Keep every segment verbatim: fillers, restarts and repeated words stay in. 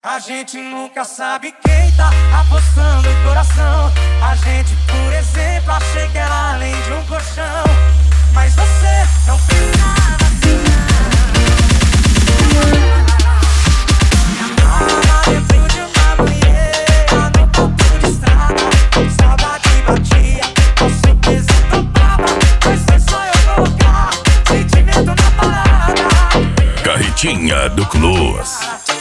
A gente nunca sabe quem tá apostando o coração. A gente, por exemplo, achei que era além de um colchão. Mas você não pensava assim. Amava dentro de uma banheira, no ponto de estrada. Saudade batia, com certeza topava. Mas foi só eu colocar sentimento na parada. Carretinha do Close.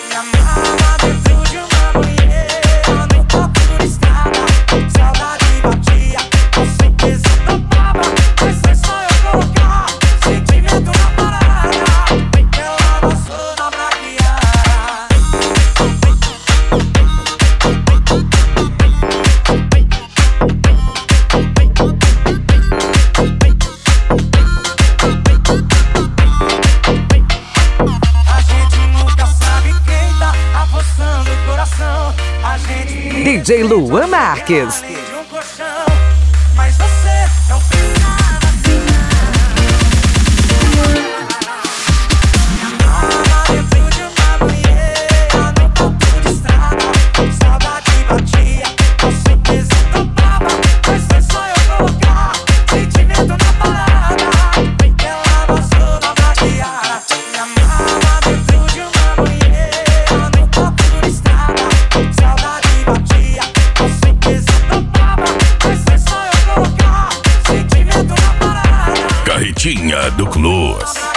D J Luan Marques. Mas você não pensava assim. Amava dentro de uma banheira, no ponto de estrada. Saudade batia, com certeza topava. Mas foi só eu colocar sentimento na parada. Ela passou na maquiara. Me amava dentro de uma banheira, no ponto de estrada. Saudade batia, com certeza topava. Mas foi só eu colocar sentimento na parada. Carretinha do Close.